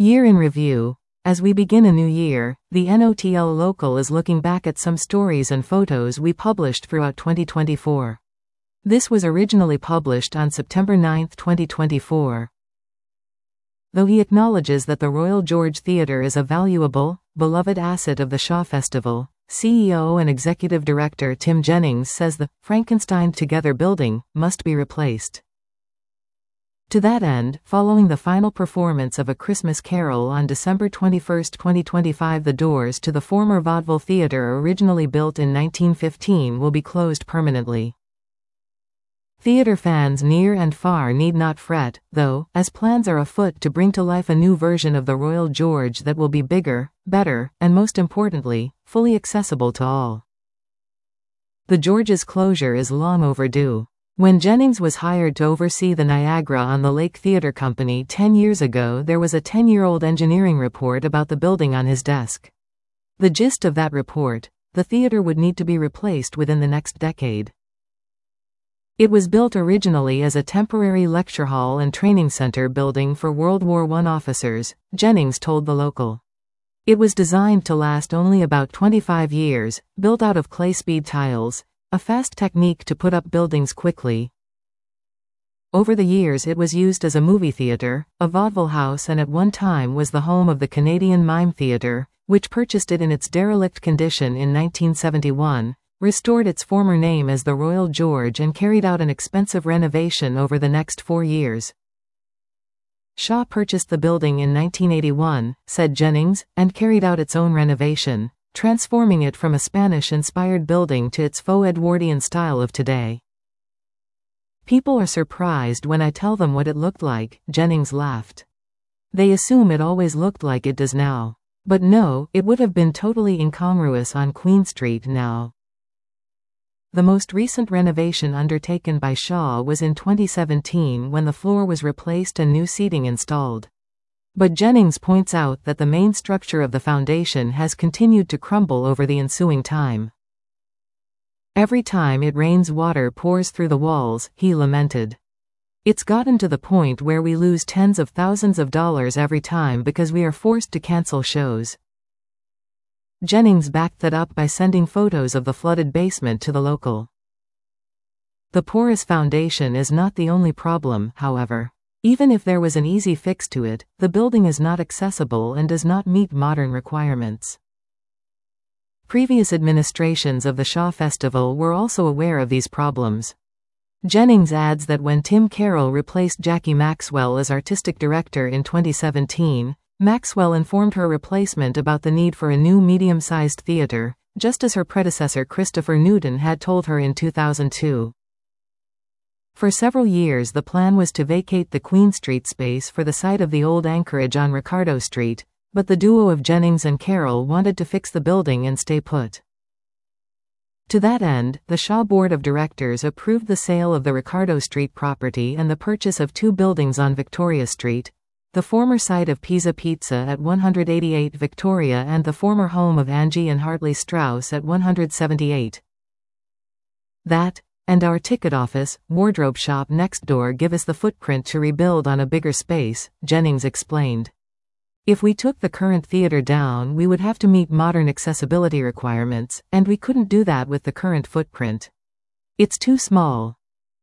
Year in review. As we begin a new year, the NOTL Local is looking back at some stories and photos we published throughout 2024. This was originally published on September 9, 2024. Though he acknowledges that the Royal George Theatre is a valuable, beloved asset of the Shaw Festival, CEO and Executive Director Tim Jennings says the Frankenstein Together building must be replaced. To that end, following the final performance of A Christmas Carol on December 21, 2025, the doors to the former Vaudeville Theatre, originally built in 1915, will be closed permanently. Theatre fans near and far need not fret, though, as plans are afoot to bring to life a new version of the Royal George that will be bigger, better, and most importantly, fully accessible to all. The George's closure is long overdue. When Jennings was hired to oversee the Niagara-on-the-Lake Theatre Company 10 years ago, there was a 10-year-old engineering report about the building on his desk. The gist of that report: the theatre would need to be replaced within the next decade. It was built originally as a temporary lecture hall and training center building for World War I officers, Jennings told the Local. It was designed to last only about 25 years, built out of clay speed tiles, a fast technique to put up buildings quickly. Over the years it was used as a movie theater, a vaudeville house, and at one time was the home of the Canadian Mime Theatre, which purchased it in its derelict condition in 1971, restored its former name as the Royal George, and carried out an expensive renovation over the next 4 years. Shaw purchased the building in 1981, said Jennings, and carried out its own renovation, transforming it from a Spanish-inspired building to its faux Edwardian style of today. People are surprised when I tell them what it looked like, Jennings laughed. They assume it always looked like it does now. But no, it would have been totally incongruous on Queen Street now. The most recent renovation undertaken by Shaw was in 2017 when the floor was replaced and new seating installed. But Jennings points out that the main structure of the foundation has continued to crumble over the ensuing time. Every time it rains, water pours through the walls, he lamented. It's gotten to the point where we lose tens of thousands of dollars every time because we are forced to cancel shows. Jennings backed that up by sending photos of the flooded basement to the Local. The porous foundation is not the only problem, however. Even if there was an easy fix to it, the building is not accessible and does not meet modern requirements. Previous administrations of the Shaw Festival were also aware of these problems. Jennings adds that when Tim Carroll replaced Jackie Maxwell as artistic director in 2017, Maxwell informed her replacement about the need for a new medium-sized theater, just as her predecessor Christopher Newton had told her in 2002. For several years the plan was to vacate the Queen Street space for the site of the old Anchorage on Ricardo Street, but the duo of Jennings and Carroll wanted to fix the building and stay put. To that end, the Shaw Board of Directors approved the sale of the Ricardo Street property and the purchase of 2 buildings on Victoria Street, the former site of Pizza Pizza at 188 Victoria and the former home of Angie and Hartley Strauss at 178. That, and our ticket office, wardrobe shop next door give us the footprint to rebuild on a bigger space, Jennings explained. If we took the current theater down, we would have to meet modern accessibility requirements, and we couldn't do that with the current footprint. It's too small.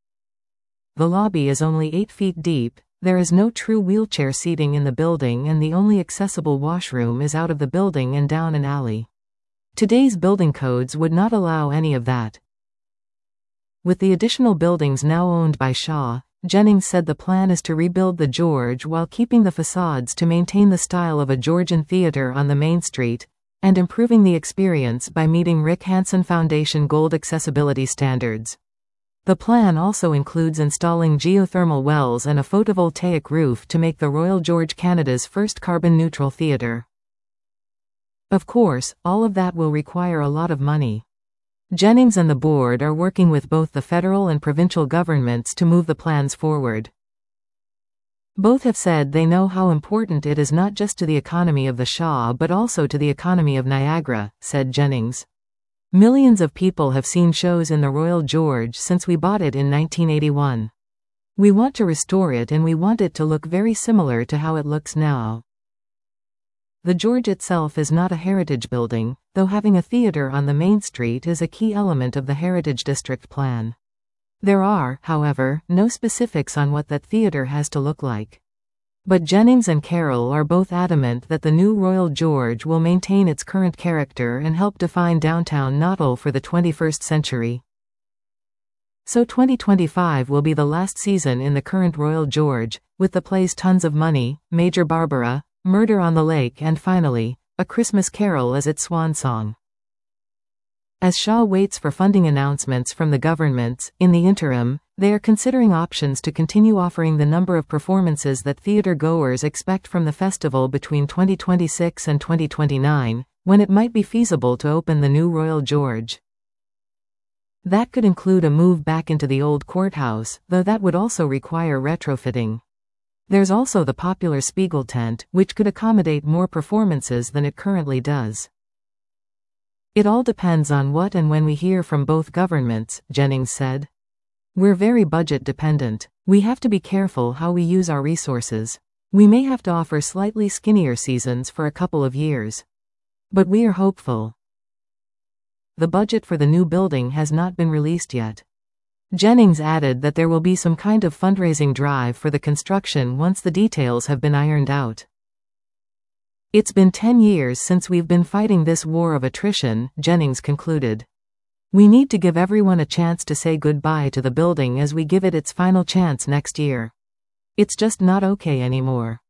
The lobby is only 8 feet deep, there is no true wheelchair seating in the building, and the only accessible washroom is out of the building and down an alley. Today's building codes would not allow any of that. With the additional buildings now owned by Shaw, Jennings said the plan is to rebuild the George while keeping the facades to maintain the style of a Georgian theater on the main street, and improving the experience by meeting Rick Hansen Foundation Gold accessibility standards. The plan also includes installing geothermal wells and a photovoltaic roof to make the Royal George Canada's first carbon-neutral theater. Of course, all of that will require a lot of money. Jennings and the board are working with both the federal and provincial governments to move the plans forward. Both have said they know how important it is not just to the economy of the Shaw but also to the economy of Niagara, said Jennings. Millions of people have seen shows in the Royal George since we bought it in 1981. We want to restore it and we want it to look very similar to how it looks now. The George itself is not a heritage building, though having a theater on the main street is a key element of the Heritage District plan. There are, however, no specifics on what that theater has to look like. But Jennings and Carroll are both adamant that the new Royal George will maintain its current character and help define downtown Natal for the 21st century. So 2025 will be the last season in the current Royal George, with the plays Tons of Money, Major Barbara, Murder on the Lake and finally, A Christmas Carol as its swan song. As Shaw waits for funding announcements from the governments, in the interim, they are considering options to continue offering the number of performances that theater goers expect from the festival between 2026 and 2029, when it might be feasible to open the new Royal George. That could include a move back into the old courthouse, though that would also require retrofitting. There's also the popular Spiegel tent, which could accommodate more performances than it currently does. It all depends on what and when we hear from both governments, Jennings said. We're very budget dependent. We have to be careful how we use our resources. We may have to offer slightly skinnier seasons for a couple of years. But we are hopeful. The budget for the new building has not been released yet. Jennings added that there will be some kind of fundraising drive for the construction once the details have been ironed out. It's been 10 years since we've been fighting this war of attrition, Jennings concluded. We need to give everyone a chance to say goodbye to the building as we give it its final chance next year. It's just not okay anymore.